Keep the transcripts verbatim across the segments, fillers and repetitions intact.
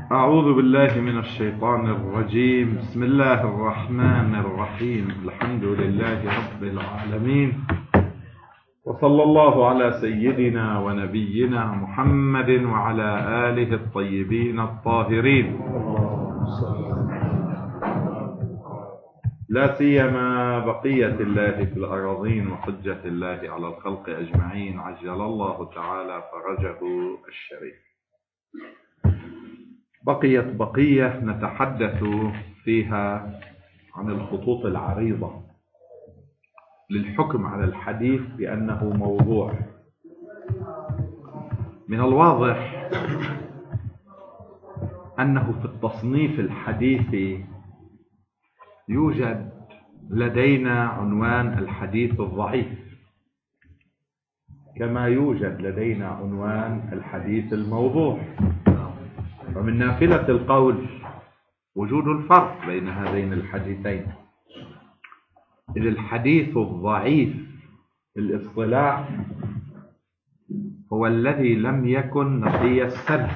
أعوذ بالله من الشيطان الرجيم. بسم الله الرحمن الرحيم. الحمد لله رب العالمين، وصلى الله على سيدنا ونبينا محمد وعلى آله الطيبين الطاهرين، لا سيما بقية الله في الأراضين وحجة الله على الخلق أجمعين، عجل الله تعالى فرجه الشريف. بقيت بقية نتحدث فيها عن الخطوط العريضة للحكم على الحديث بأنه موضوع. من الواضح أنه في التصنيف الحديثي يوجد لدينا عنوان الحديث الضعيف، كما يوجد لدينا عنوان الحديث الموضوع. ومن نافلة القول وجود الفرق بين هذين الحديثين، إذ الحديث الضعيف في الاصطلاح هو الذي لم يكن نقي السند،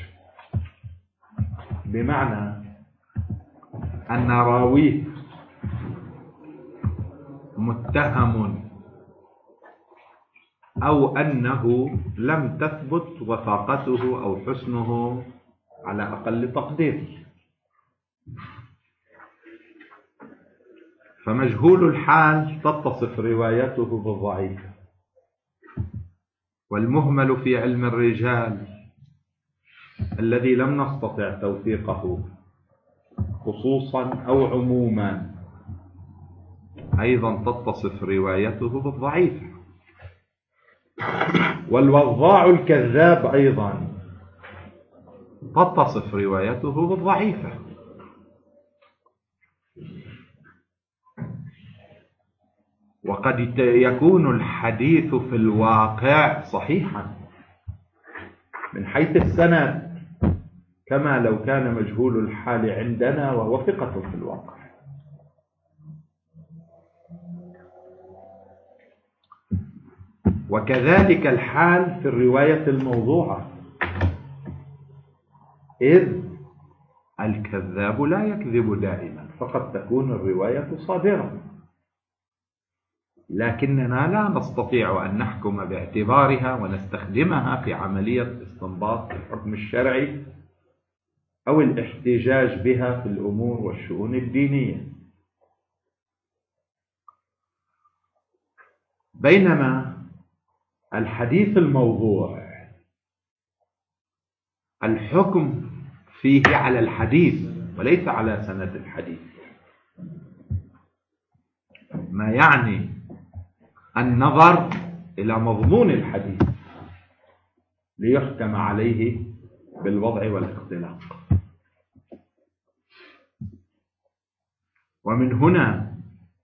بمعنى أن راويه متهم أو أنه لم تثبت وثاقته أو حسنه على أقل تقدير. فمجهول الحال تتصف روايته بالضعيف، والمهمل في علم الرجال الذي لم نستطع توثيقه خصوصا أو عموما أيضا تتصف روايته بالضعيف. والوضاع الكذاب أيضا تتصف روايته بالضعيفة. وقد يكون الحديث في الواقع صحيحا من حيث السند، كما لو كان مجهول الحال عندنا وهو ثقة في الواقع. وكذلك الحال في الرواية الموضوعة، إذ الكذاب لا يكذب دائما، فقد تكون الرواية صادرة، لكننا لا نستطيع أن نحكم باعتبارها ونستخدمها في عملية استنباط الحكم الشرعي أو الاحتجاج بها في الأمور والشؤون الدينية. بينما الحديث الموضوع الحكم فيه على الحديث وليس على سند الحديث، ما يعني النظر إلى مضمون الحديث ليحكم عليه بالوضع والاختلاق. ومن هنا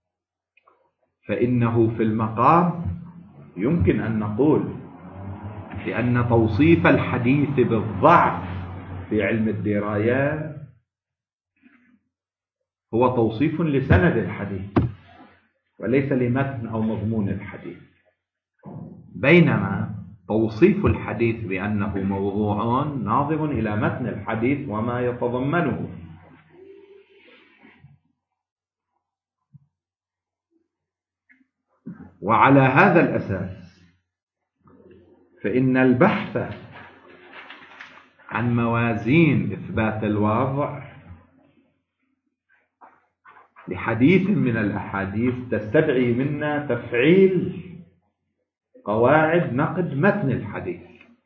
فإنه في المقام يمكن أن نقول بأن توصيف الحديث بالضعف في علم الدرايات هو توصيف لسند الحديث وليس لمتن أو مضمون الحديث، بينما توصيف الحديث بأنه موضوع ناظر إلى متن الحديث وما يتضمنه. وعلى هذا الأساس فإن البحث عن موازين إثبات الوضع لحديث من الأحاديث تستدعي منا تفعيل قواعد نقد متن الحديث.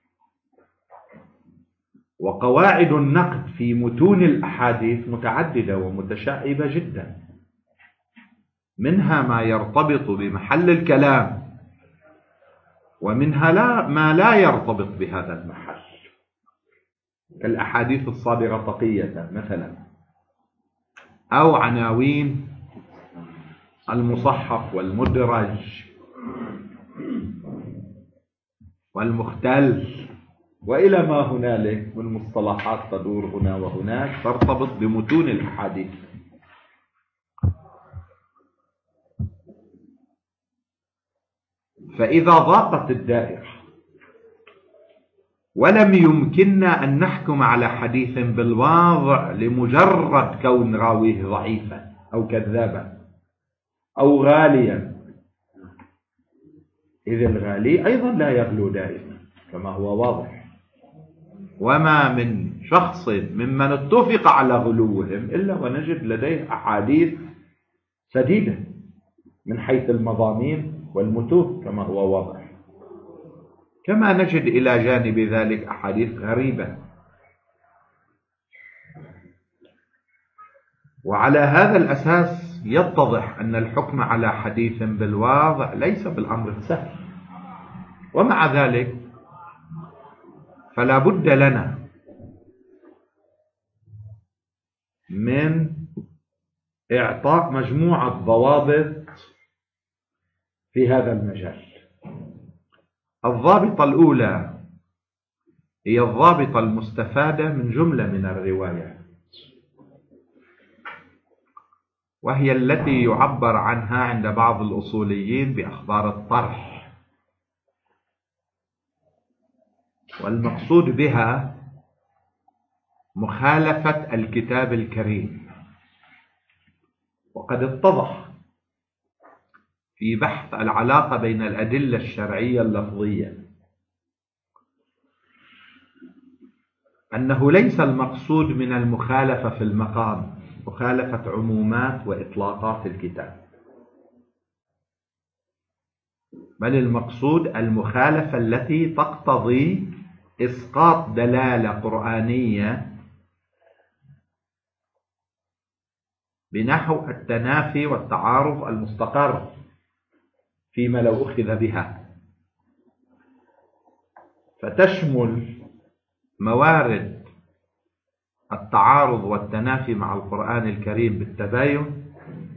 وقواعد النقد في متون الأحاديث متعددة ومتشعبة جدا، منها ما يرتبط بمحل الكلام، ومنها لا ما لا يرتبط بهذا المحل، كالأحاديث الصادرة تقية مثلا، أو عناوين المصحف والمدرج والمختل وإلى ما هنالك من مصطلحات تدور هنا وهناك ترتبط بمتون الأحاديث. فإذا ضاقت الدائرة ولم يمكننا أن نحكم على حديث بالواضع لمجرد كون راويه ضعيفا أو كذابا أو غاليا، إذ الغالي أيضا لا يغلو دائما كما هو واضح، وما من شخص ممن اتفق على غلوهم إلا ونجد لديه أحاديث سديدة من حيث المضامين والمتون كما هو واضح، كما نجد إلى جانب ذلك أحاديث غريبة. وعلى هذا الأساس يتضح أن الحكم على حديث بالواضع ليس بالأمر السهل، ومع ذلك فلا بد لنا من إعطاء مجموعة ضوابط في هذا المجال. الضابطة الأولى هي الضابطة المستفادة من جملة من الروايات، وهي التي يعبر عنها عند بعض الأصوليين بأخبار الطرح، والمقصود بها مخالفة الكتاب الكريم. وقد اتضح في بحث العلاقة بين الأدلة الشرعية اللفظية أنه ليس المقصود من المخالفة في المقام مخالفة عمومات وإطلاقات الكتاب، بل المقصود المخالفة التي تقتضي إسقاط دلالة قرآنية بنحو التنافي والتعارض المستقر فيما لو أخذ بها، فتشمل موارد التعارض والتنافي مع القرآن الكريم بالتباين،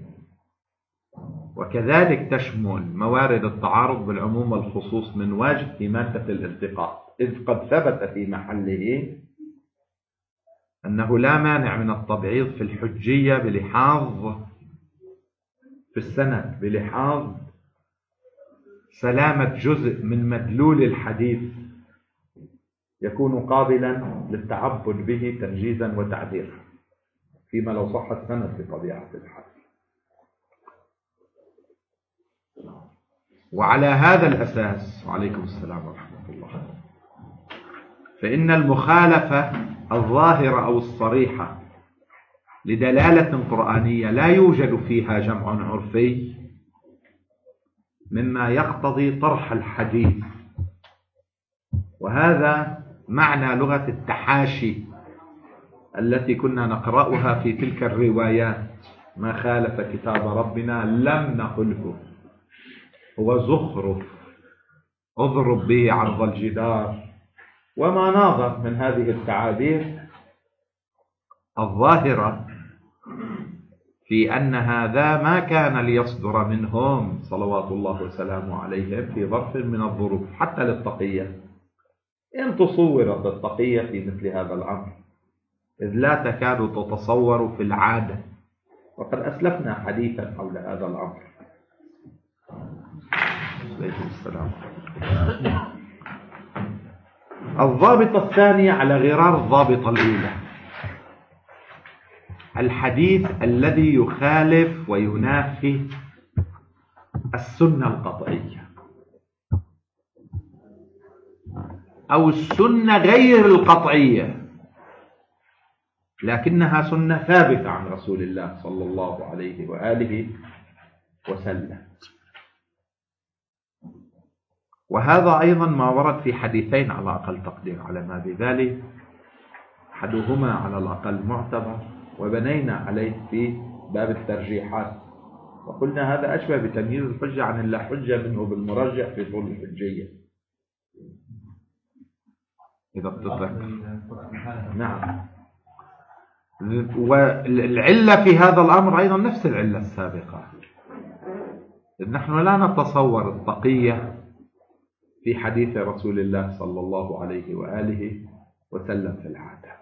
وكذلك تشمل موارد التعارض بالعموم والخصوص من وجه في مادة الالتقاط، إذ قد ثبت في محله أنه لا مانع من التبعيض في الحجية بلحاظ في السند بلحاظ سلامة جزء من مدلول الحديث يكون قابلا للتعبد به تنجيزا وتعديلا فيما لو صح السند بطبيعة الحال. وعلى هذا الأساس، وعليكم السلام ورحمة الله، فإن المخالفة الظاهرة أو الصريحة لدلالة قرآنية لا يوجد فيها جمع عرفي مما يقتضي طرح الحديث، وهذا معنى لغة التحاشي التي كنا نقرأها في تلك الروايات: ما خالف كتاب ربنا لم نقله، هو زخرف اضرب به عرض الجدار، وما ناظر من هذه التعابير الظاهرة في أن هذا ما كان ليصدر منهم صلوات الله وسلامه عليهم في ظرف من الظروف حتى للتقية، إن تصورت التقية في مثل هذا الأمر، إذ لا تكاد تتصور في العادة، وقد أسلفنا حديثا حول هذا الأمر. عليكم السلام. الضابطة الثانية على غرار الضابطة الأولى: الحديث الذي يخالف وينافي السنة القطعية أو السنة غير القطعية لكنها سنة ثابتة عن رسول الله صلى الله عليه وآله وسلم. وهذا أيضا ما ورد في حديثين على أقل تقدير على ما بذلك، أحدهما على الأقل معتبر وبنينا عليه في باب الترجيحات، وقلنا هذا أشبه بتمييز الحجة عن اللا حجة منه بالمرجح في طول الحجية إذا بتتذكر. نعم. والعلة في هذا الأمر أيضا نفس العلة السابقة، إذ نحن لا نتصور التقية في حديث رسول الله صلى الله عليه وآله وسلم في العادة.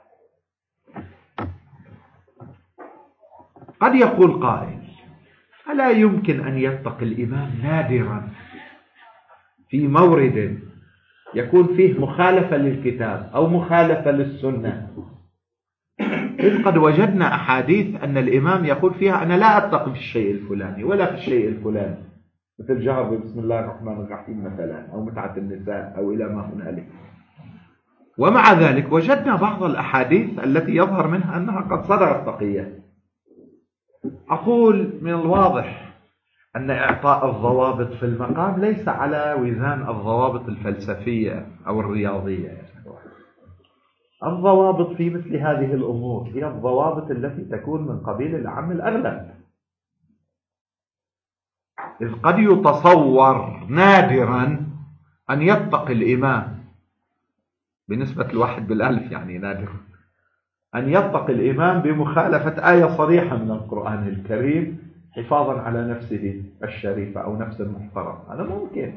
قد يقول قائل: ألا يمكن أن يتقي الإمام نادرا في مورد يكون فيه مخالفة للكتاب أو مخالفة للسنة، إذ قد وجدنا أحاديث أن الإمام يقول فيها أنا لا أتقي في الشيء الفلاني ولا في الشيء الفلاني، مثل جهر بسم الله الرحمن الرحيم مثلا، أو متعة النساء، أو إلى ما هنالك. ومع ذلك وجدنا بعض الأحاديث التي يظهر منها أنها قد صدرت تقية. أقول من الواضح أن إعطاء الضوابط في المقام ليس على وزان الضوابط الفلسفية أو الرياضية. الضوابط في مثل هذه الأمور هي الضوابط التي تكون من قبيل العام الأغلب، إذ قد يتصور نادرا أن يتقي الإمام بنسبة الواحد بالألف، يعني نادر أن يتقي الإمام بمخالفة آية صريحة من القرآن الكريم حفاظا على نفسه الشريفة أو نفس المحترم. هذا ممكن،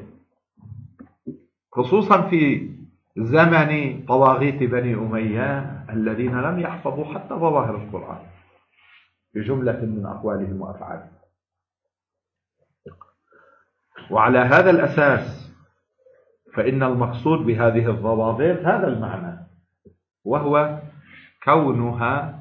خصوصا في زمن طواغيت بني أمية الذين لم يحفظوا حتى ظواهر القرآن في جملة من أقوالهم وأفعالهم. وعلى هذا الأساس فإن المقصود بهذه الضوابط هذا المعنى، وهو كونها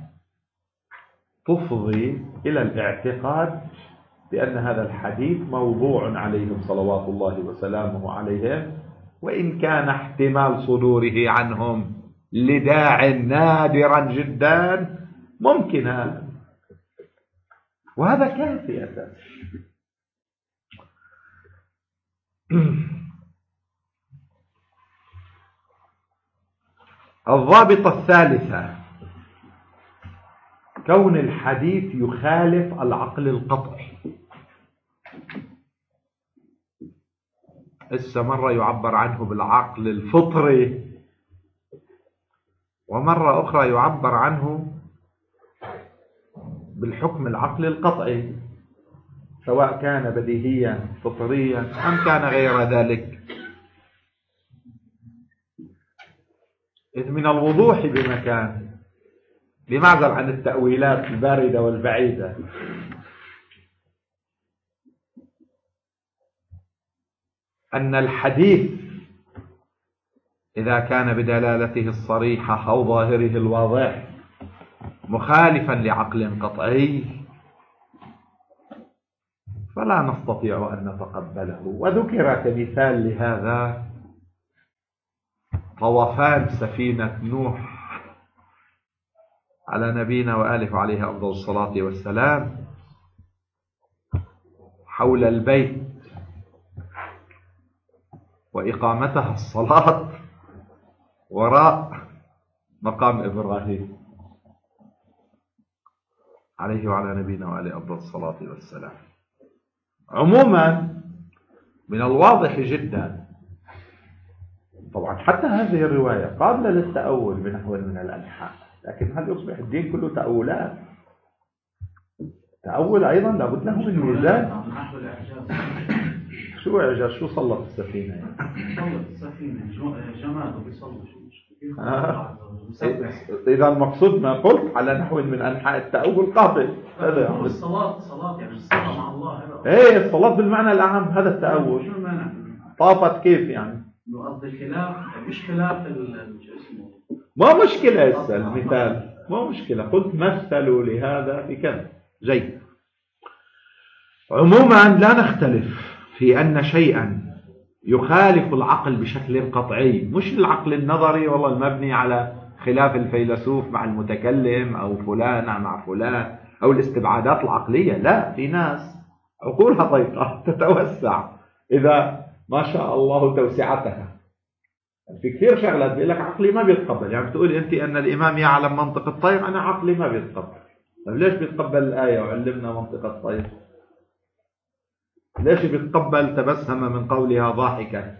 تفضي إلى الاعتقاد بأن هذا الحديث موضوع عليهم صلوات الله وسلامه عليهم، وإن كان احتمال صدوره عنهم لداع نادرا جدا ممكن، وهذا كافي أساسا. الضابطة الثالثة كون الحديث يخالف العقل القطعي. هسه مرة يعبر عنه بالعقل الفطري، ومرة أخرى يعبر عنه بالحكم العقل القطعي، سواء كان بديهيا فطريا أم كان غير ذلك. إذ من الوضوح بمكان، بمعزل عن التأويلات الباردة والبعيدة، أن الحديث إذا كان بدلالته الصريحة أو ظاهره الواضح مخالفا لعقل قطعي فلا نستطيع أن نتقبله. وذكر كمثال لهذا طوفان سفينة نوح على نبينا وآله عليه أفضل الصلاة والسلام حول البيت، وإقامتها الصلاة وراء مقام إبراهيم عليه وعلى نبينا وآله أفضل الصلاة والسلام. عموما من الواضح جدا طبعا حتى هذه الرواية قابلة للتأول بنحو من الأنحاء، لكن هل يصبح الدين كله تأولات؟ تأول أيضا لابد له من ميزان. شو إعجاز؟ شو صلت السفينة يعني؟ صلت السفينة جماد وبيصلوا شو آه. إذا المقصود ما قلت على نحو من أنحاء التأول قابل. هذا يعني الصلاة صلاة يعني الصلاة مع الله. هذا إيه الصلاة بالمعنى الأعم، هذا التأول. شو المعنى؟ طافت كيف يعني؟ قصدي خلاف، مش خلاف شو اسمه، ما مشكلة هسه المثال، ما مشكلة، قلت مثلوا لهذا بكذا. جيد. عموما لا نختلف في أن شيئا يخالف العقل بشكل قطعي، مش العقل النظري والله المبني على خلاف الفيلسوف مع المتكلم أو فلان مع فلان أو الاستبعادات العقلية. لا، في ناس عقولها ضيقة تتوسع إذا ما شاء الله توسعتها. في كثير شغلات بيقول لك عقلي ما بيتقبل، يعني بتقول أنت أن الإمام يعلم منطق الطير، أنا عقلي ما بيتقبل. طيب ليش بيتقبل الآية وعلمنا منطق الطير؟ ليش بيتقبل تبسم من قولها ضاحكا؟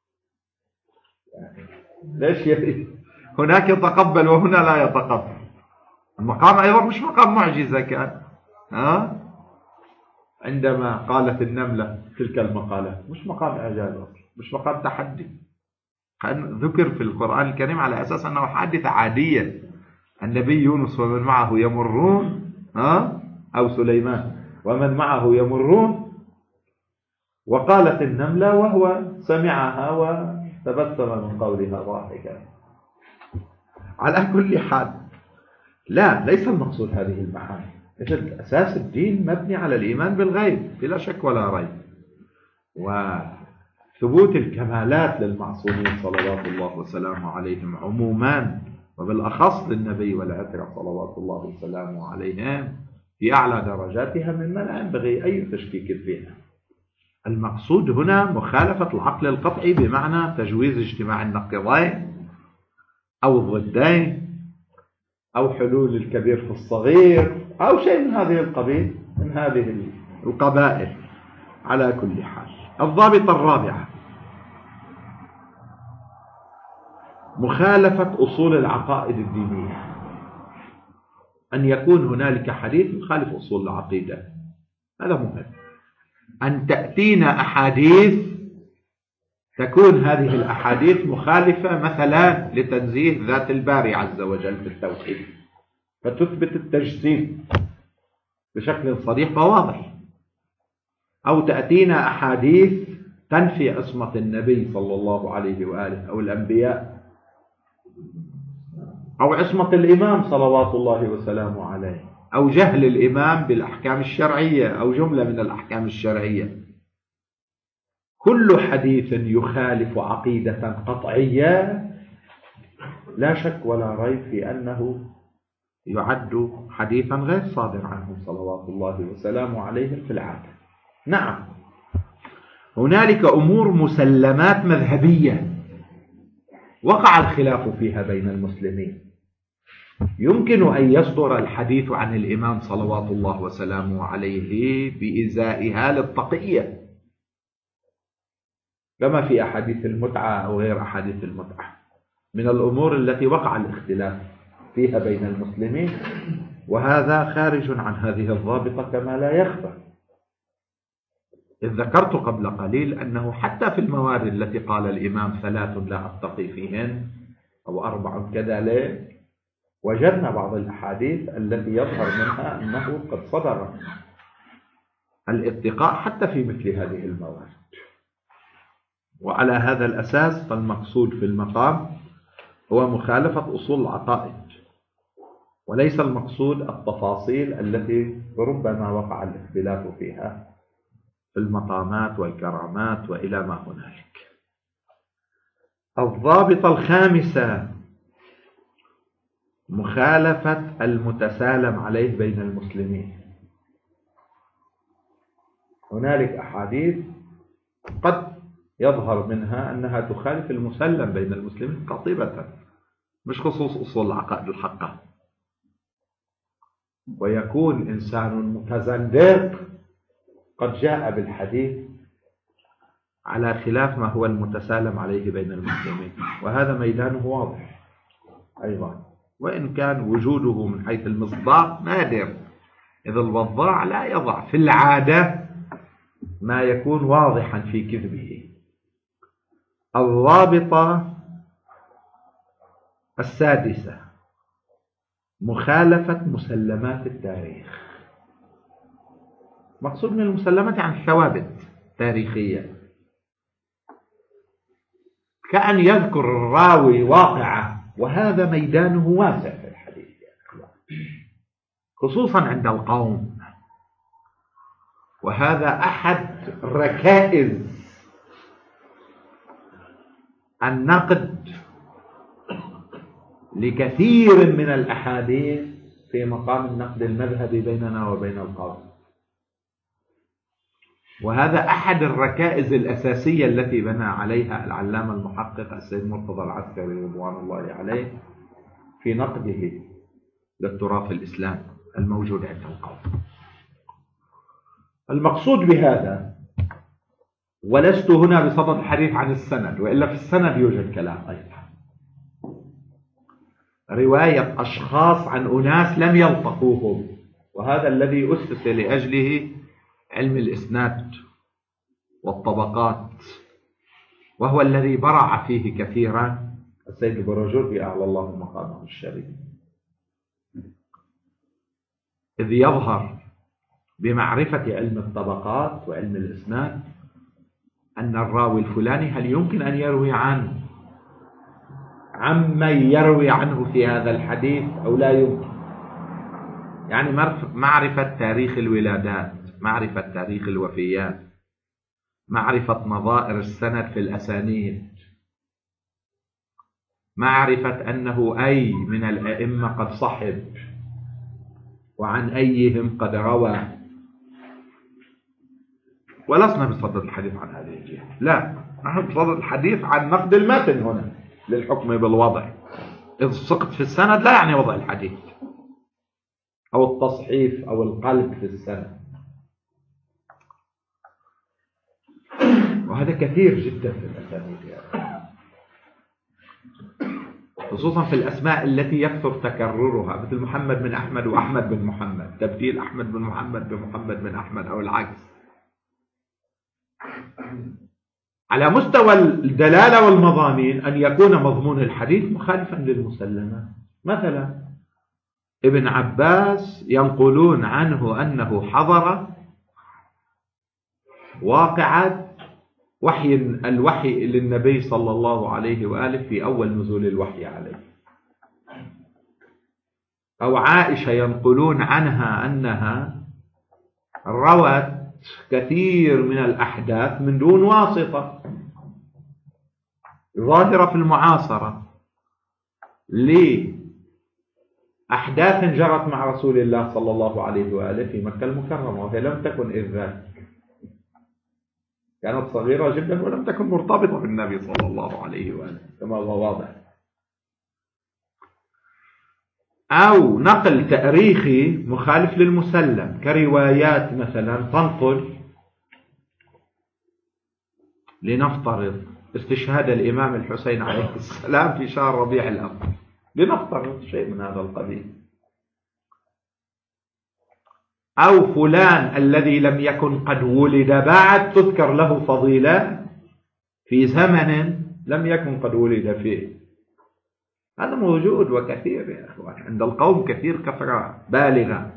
ليش يريد؟ هناك يتقبل وهنا لا يتقبل. المقام أيضا مش مقام معجزة كان، ها؟ عندما قالت النملة تلك المقالة مش مقام إعجاز، مش مقام تحدي، ذكر في القرآن الكريم على أساس أنه حادثة عادية. النبي يونس ومن معه يمرون، ها؟ أو سليمان ومن معه يمرون، وقالت النملة وهو سمعها تبسم من قولها ضاحكا. على كل حال، لا، ليس المقصود هذه المعاني. مثل أساس الدين مبني على الإيمان بالغيب بلا شك ولا ريب، وثبوت الكمالات للمعصومين صلوات الله وسلامه عليهم عموما، وبالأخص للنبي والعترة صلوات الله وسلامه عليهم في أعلى درجاتها مما لا ينبغي أي تشكيك فيها. المقصود هنا مخالفة العقل القطعي بمعنى تجويز اجتماع النقيضين أو الضدين أو حلول الكبير في الصغير أو شيء من هذه القبيل من هذه القبائل. على كل حال، الضابطة الرابعة مخالفة أصول العقائد الدينية، أن يكون هنالك حديث يخالف أصول العقيدة. هذا مهم. أن تأتينا أحاديث تكون هذه الأحاديث مخالفة مثلا لتنزيه ذات الباري عز وجل في التوحيد، فتثبت التجسيم بشكل صريح وواضح، أو تأتينا أحاديث تنفي عصمة النبي صلى الله عليه وآله أو الأنبياء أو عصمة الإمام صلوات الله وسلامه عليه أو جهل الإمام بالأحكام الشرعية أو جملة من الأحكام الشرعية. كل حديث يخالف عقيدة قطعية لا شك ولا ريب في أنه يعد حديثا غير صادر عنهم صلوات الله وسلامه عليهم في العادة. نعم، هنالك أمور مسلمات مذهبية وقع الخلاف فيها بين المسلمين، يمكن أن يصدر الحديث عن الإمام صلوات الله وسلامه عليه بإزائها للتقية، كما في أحاديث المتعة أو غير أحاديث المتعة، من الأمور التي وقع الاختلاف فيها بين المسلمين، وهذا خارج عن هذه الضابطة كما لا يخفى. إذ ذكرت قبل قليل أنه حتى في الموارد التي قال الإمام ثلاث لا أتقي فيهن أو أربع كذلك، وجدنا بعض الأحاديث التي يظهر منها أنه قد صدر الاتقاء حتى في مثل هذه الموارد. وعلى هذا الأساس فالمقصود في المقام هو مخالفة أصول العقائد، وليس المقصود التفاصيل التي ربما وقع الاختلاف فيها في المقامات والكرامات وإلى ما هنالك. الضابطة الخامسة مخالفة المتسالم عليه بين المسلمين. هنالك أحاديث قد يظهر منها أنها تخالف المسلم بين المسلمين قاطبة، مش خصوص أصول العقائد الحقة، ويكون إنسان متزندق قد جاء بالحديث على خلاف ما هو المتسالم عليه بين المسلمين، وهذا ميدانه واضح أيضا، وإن كان وجوده من حيث المصداق نادر، إذ الوضاع لا يضع في العادة ما يكون واضحا في كذبه. الضابطة السادسة مخالفة مسلمات التاريخ. مقصود من المسلمات عن ثوابت تاريخية، كأن يذكر الراوي واقعة، وهذا ميدانه واسع في الحديث خصوصا عند القوم، وهذا أحد ركائز النقد لكثير من الأحاديث في مقام النقد المذهبي بيننا وبين القوم، وهذا أحد الركائز الأساسية التي بنى عليها العلامة المحقق السيد مرتضى العسكري رضوان الله عليه في نقده للتراث الإسلامي الموجود عند القوم. المقصود بهذا، ولست هنا بصدد الحديث عن السند، وإلا في السند يوجد كلام أيضا، رواية أشخاص عن أناس لم يلتقوهم، وهذا الذي أسس لأجله علم الإسناد والطبقات، وهو الذي برع فيه كثيرا السيد البرجوري أعلى الله مقامه الشريف، إذ يظهر بمعرفة علم الطبقات وعلم الإسناد أن الراوي الفلاني هل يمكن أن يروي عنه عمن يروي عنه في هذا الحديث أو لا يمكن. يعني معرفة تاريخ الولادات، معرفة تاريخ الوفيات، معرفة نظائر السند في الأسانيد، معرفة أنه أي من الأئمة قد صحب وعن أيهم قد روى. ولسنا بصدد الحديث عن هذه الجهة، لا، نحن بصدد الحديث عن نقد المتن هنا للحكم بالوضع. إذ السقط في السند لا يعني وضع الحديث أو التصحيف أو القلب في السند، وهذا كثير جدا في الأسانيد يعني. خصوصا في الأسماء التي يكثر تكررها، مثل محمد بن أحمد وأحمد بن محمد، تبديل أحمد بن محمد بمحمد بن أحمد أو العكس. على مستوى الدلالة والمضامين أن يكون مضمون الحديث مخالفا للمسلمات. مثلا ابن عباس ينقلون عنه أنه حضر واقعة وحي الوحي للنبي صلى الله عليه وآله في أول نزول الوحي عليه. أو عائشة ينقلون عنها أنها روت كثير من الأحداث من دون واسطة، ظاهرة في المعاصرة، لأحداث جرت مع رسول الله صلى الله عليه وآله في مكة المكرمة، وهي لم تكن إذ ذاك، كانت صغيرة جدا ولم تكن مرتبطة بالنبي صلى الله عليه وآله كما هو واضح. أو نقل تاريخي مخالف للمسلم، كروايات مثلا تنقل لنفترض استشهاد الإمام الحسين عليه السلام في شهر ربيع الأول، لنفترض شيء من هذا القبيل. أو فلان الذي لم يكن قد ولد بعد تذكر له فضيلة في زمن لم يكن قد ولد فيه. هذا موجود وكثير يا أخوان عند القوم، كثير كثرة بالغة.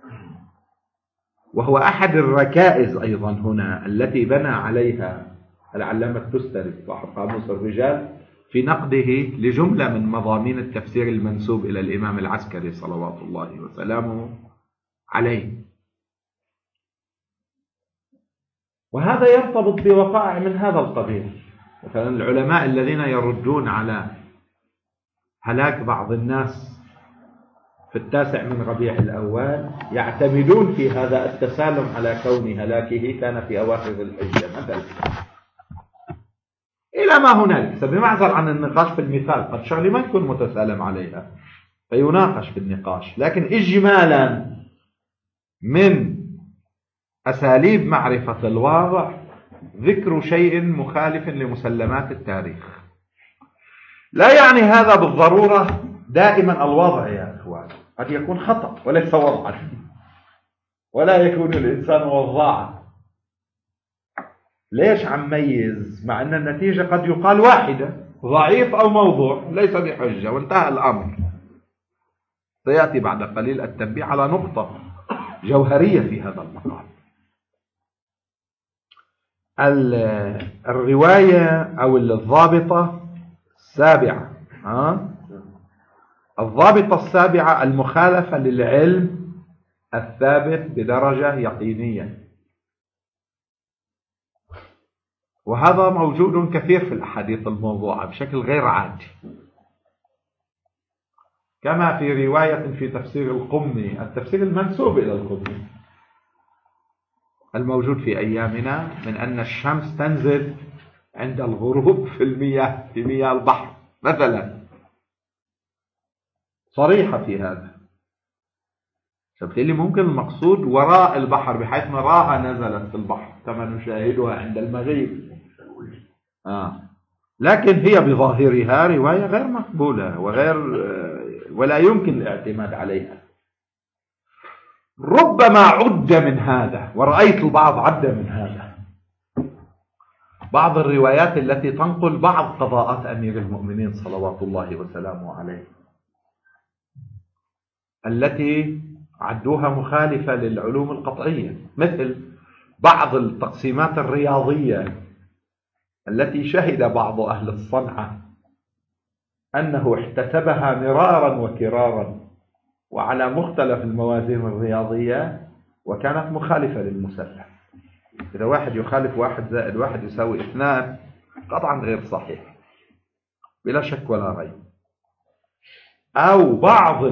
وهو أحد الركائز أيضا هنا التي بنى عليها العلامة التستري صاحب قاموس الرجال في نقده لجملة من مضامين التفسير المنسوب إلى الإمام العسكري صلوات الله وسلامه عليه. وهذا يرتبط بوقائع من هذا القبيل. مثلا العلماء الذين يردون على هلاك بعض الناس في التاسع من ربيع الأول يعتمدون في هذا التسالم على كون هلاكه كان في أواخر الحجة مثلا، إلى ما هنالك، بمعزل عن النقاش في المثال، قد شغلي ما يكون متسالم عليها فيناقش في النقاش. لكن إجمالا من أساليب معرفة الواقع ذكر شيء مخالف لمسلمات التاريخ. لا يعني هذا بالضرورة دائما الوضع يا أخوان، قد يكون خطأ وليس وضعا، ولا يكون الإنسان وضاعا. ليش عم ميز مع أن النتيجة قد يقال واحدة، ضعيف أو موضوع ليس بحجة وانتهى الأمر. سيأتي بعد قليل التنبيه على نقطة جوهرية في هذا المقام. الرواية أو الضابطة السابعة، ها؟ الضابطة السابعة المخالفة للعلم الثابت بدرجة يقينية. وهذا موجود كثير في الأحاديث الموضوعة بشكل غير عادي، كما في رواية في تفسير القمي، التفسير المنسوب إلى القمي الموجود في أيامنا، من أن الشمس تنزل عند الغروب في المياه، في مياه البحر مثلا، صريحة في هذا. فبالتالي ممكن المقصود وراء البحر بحيث نراها نزلت في البحر كما نشاهدها عند المغيب. آه. لكن هي بظاهرها رواية غير مقبولة وغير ولا يمكن الاعتماد عليها. ربما عد من هذا، ورأيت البعض عد من هذا، بعض الروايات التي تنقل بعض قضاءات أمير المؤمنين صلوات الله وسلامه عليه التي عدوها مخالفة للعلوم القطعية، مثل بعض التقسيمات الرياضية التي شهد بعض أهل الصنعة أنه احتسبها مرارا وكرارا وعلى مختلف الموازين الرياضية وكانت مخالفة للمسلم. إذا واحد يخالف واحد زائد واحد يساوي اثنان قطعا غير صحيح بلا شك ولا ريب. أو بعض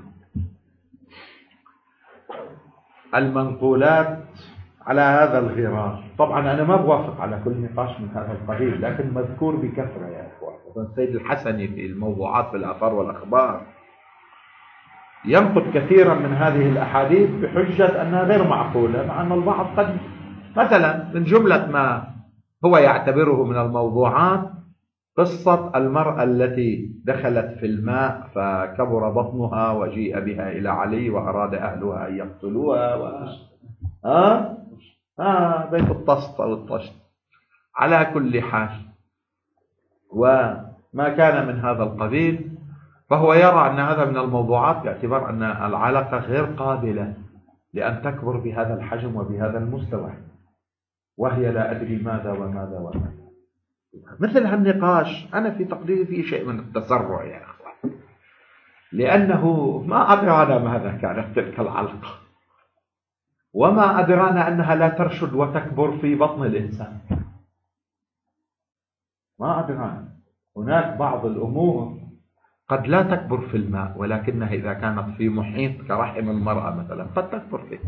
المنقولات على هذا الغرار. طبعا أنا ما بوافق على كل نقاش من هذا القبيل، لكن مذكور بكثرة يا أخوان. السيد الحسني في الموضوعات في الآثار والأخبار ينقد كثيرا من هذه الأحاديث بحجة أنها غير معقولة، مع أن البعض قد مثلا من جملة ما هو يعتبره من الموضوعات قصة المرأة التي دخلت في الماء فكبر بطنها وجيء بها إلى علي وأراد أهلها أن يقتلوها و... آه؟ آه بيت الطست أو الطشت. على كل حال وما كان من هذا القبيل، فهو يرى أن هذا من الموضوعات باعتبار أن العلاقة غير قابلة لأن تكبر بهذا الحجم وبهذا المستوى، وهي لا أدري ماذا وماذا وماذا. مثل هالنقاش أنا في تقديري فيه شيء من التسرع يا أخوان، لأنه ما أدرانا ماذا كانت تلك العلاقة، وما أدرانا أنها لا ترشد وتكبر في بطن الإنسان. ما أدرانا. هناك بعض الأمور قد لا تكبر في الماء، ولكنها إذا كانت في محيط كرحم المرأة مثلا قد تكبر فيه.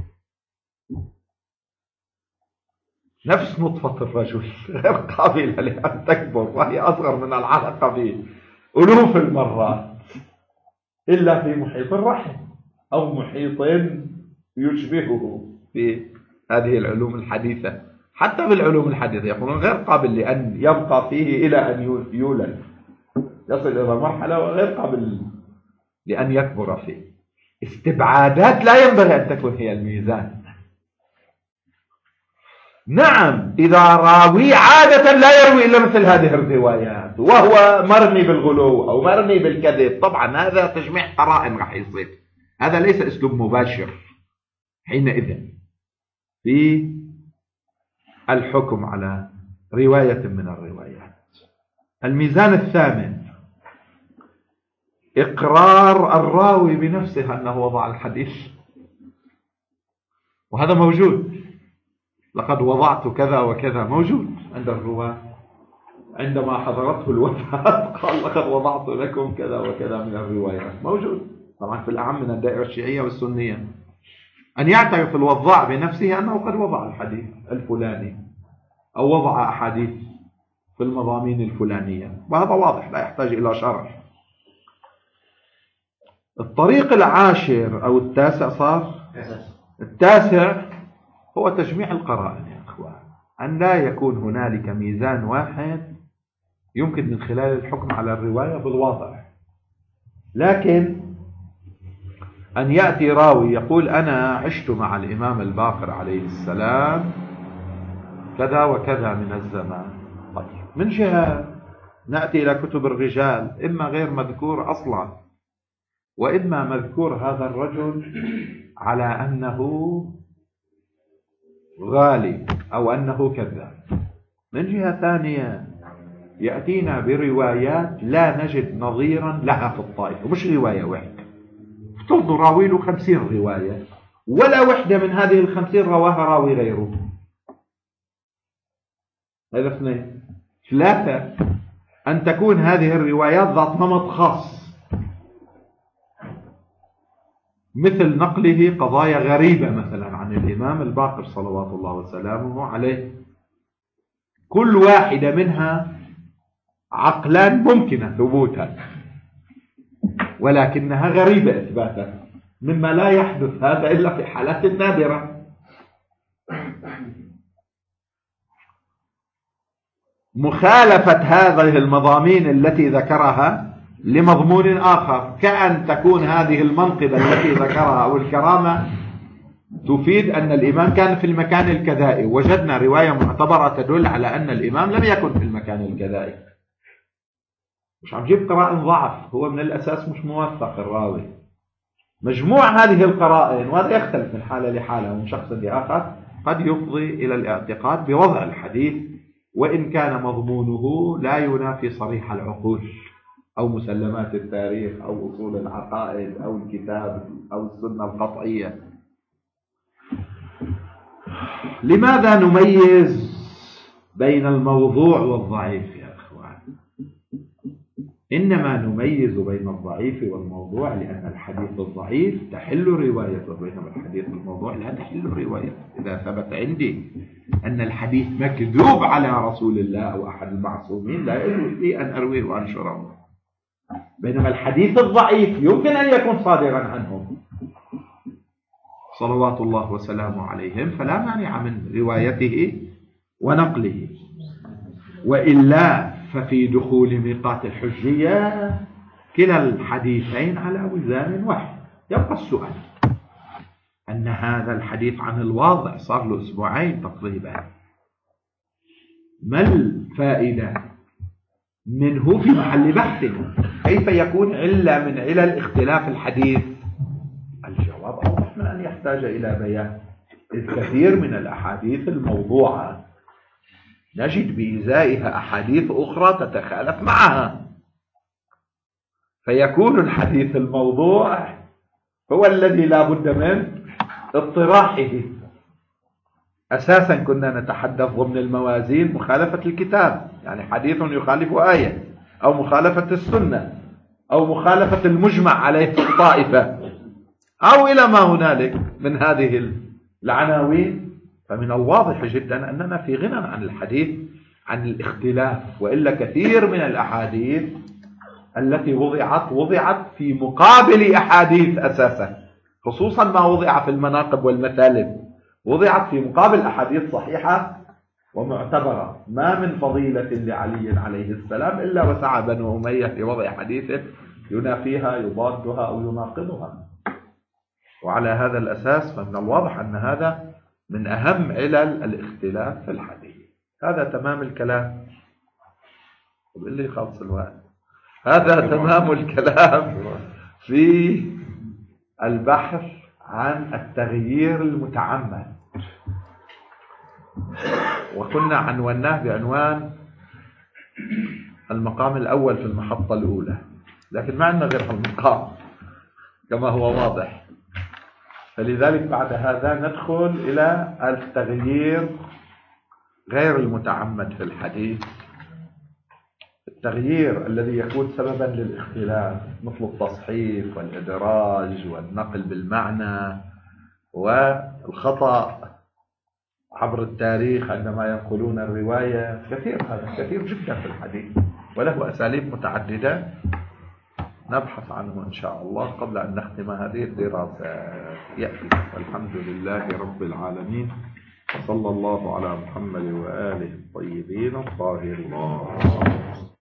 نفس نطفة الرجل غير قابلة لأن تكبر، وهي أصغر من العلقة بألوف المرات، إلا في محيط الرحم أو محيط يشبهه في هذه العلوم الحديثة. حتى بالعلوم الحديثة يقولون غير قابل لأن يبقى فيه إلى أن يولد، يصل إلى مرحلة غير قابل لأن يكبر فيه. استبعادات لا ينبغي أن تكون هي الميزان. نعم إذا راوي عادة لا يروي إلا مثل هذه الروايات وهو مرمي بالغلو أو مرمي بالكذب، طبعا هذا تجميع قرائن راح يصير، هذا ليس أسلوب مباشر حينئذ في الحكم على رواية من الروايات. الميزان الثامن إقرار الراوي بنفسه أنه وضع الحديث، وهذا موجود. لقد وضعت كذا وكذا، موجود عند الرواة. عندما حضرته الوفاة قال لقد وضعت لكم كذا وكذا من الروايات، موجود طبعا في الأعم من الدائرة الشيعية والسنية. أن يعترف الوضاع بنفسه أنه قد وضع الحديث الفلاني أو وضع أحاديث في المضامين الفلانية، وهذا واضح لا يحتاج إلى شرح. الطريق العاشر أو التاسع صار التاسع هو تجميع القرائن يا أخوان، أن لا يكون هنالك ميزان واحد يمكن من خلال الحكم على الرواية بالواضع، لكن أن يأتي راوي يقول أنا عشت مع الإمام الباقر عليه السلام كذا وكذا من الزمان. طيب من جهة نأتي إلى كتب الرجال، إما غير مذكور أصلا، وإما مذكور هذا الرجل على أنه غالي أو أنه كذاب. من جهة ثانية يأتينا بروايات لا نجد نظيرا لها في الطائفة، ومش رواية واحدة، افترضوا راوي له خمسين رواية ولا وحدة من هذه الخمسين رواها راوي غيره، هذا اثنين. ثلاثة، أن تكون هذه الروايات ذات نمط خاص، مثل نقله قضايا غريبة مثلا عن الإمام الباقر صلوات الله وسلامه عليه، كل واحدة منها عقلان ممكنة ثبوتا ولكنها غريبة إثباتا، مما لا يحدث هذا إلا في حالات نادرة. مخالفة هذه المضامين التي ذكرها لمضمون آخر، كأن تكون هذه المنقبة التي ذكرها أو الكرامة تفيد أن الإمام كان في المكان الكذائي، وجدنا رواية معتبرة تدل على أن الإمام لم يكن في المكان الكذائي. مش عم جيب قرائن ضعف، هو من الأساس مش موثق الراوي. مجموع هذه القرائن، وهذا يختلف من حالة لحالة ومن شخص لآخر، قد يفضي إلى الاعتقاد بوضع الحديث وإن كان مضمونه لا ينافي صريح العقول أو مسلمات التاريخ أو أصول العقائد أو الكتاب أو السنة القطعية. لماذا نميز بين الموضوع والضعيف يا أخوان؟ إنما نميز بين الضعيف والموضوع لأن الحديث الضعيف تحل روايته، بينما الحديث الموضوع لا تحل روايته. إذا ثبت عندي أن الحديث مكذوب على رسول الله أو أحد المعصومين لا يجوز لي أن أرويه وأنشره، بينما الحديث الضعيف يمكن أن يكون صادرا عنهم صلوات الله وسلامه عليهم، فلا مانع من روايته ونقله. وإلا ففي دخول ميقات الحجية كلا الحديثين على وزان واحد. يبقى السؤال أن هذا الحديث عن الواضع صار له أسبوعين تقريبا، ما الفائدة منه في محل بحث؟ كيف يكون علة من علل اختلاف الحديث؟ الجواب أوضح من أن يحتاج إلى بيان، إذ كثير من الأحاديث الموضوعة نجد بإزائها أحاديث أخرى تتخالف معها، فيكون الحديث الموضوع هو الذي لا بد من اطراحه. أساسا كنا نتحدث ضمن الموازين مخالفة الكتاب، يعني حديث يخالف آية، أو مخالفة السنة، أو مخالفة المجمع عليه في الطائفة، أو إلى ما هنالك من هذه العناوين. فمن الواضح جدا أننا في غنى عن الحديث عن الاختلاف، وإلا كثير من الأحاديث التي وضعت وضعت في مقابل أحاديث أساسا، خصوصا ما وضع في المناقب والمثالب، وضعت في مقابل أحاديث صحيحة ومعتبرة. ما من فضيلة لعلي عليه السلام إلا وسعى بنو أمية في وضع حديثه ينافيها يضادها أو يناقضها. وعلى هذا الأساس فمن الواضح أن هذا من أهم علل الاختلاف في الحديث. هذا تمام الكلام. اللي خلص الوقت. هذا تمام الكلام في البحث عن التغيير المتعمد، وكنا عنوناه بعنوان المقام الأول في المحطة الأولى، لكن ما عندنا غير المقام كما هو واضح. فلذلك بعد هذا ندخل إلى التغيير غير المتعمد في الحديث، التغيير الذي يكون سببا للاختلاف، مثل التصحيف والإدراج والنقل بالمعنى والخطأ عبر التاريخ عندما ينقلون الرواية. كثير، هذا كثير جدا في الحديث، وله أساليب متعددة نبحث عنه إن شاء الله قبل أن نختم هذه الدراسة يأتي. والحمد لله رب العالمين، صلى الله على محمد وآله الطيبين الطاهرين.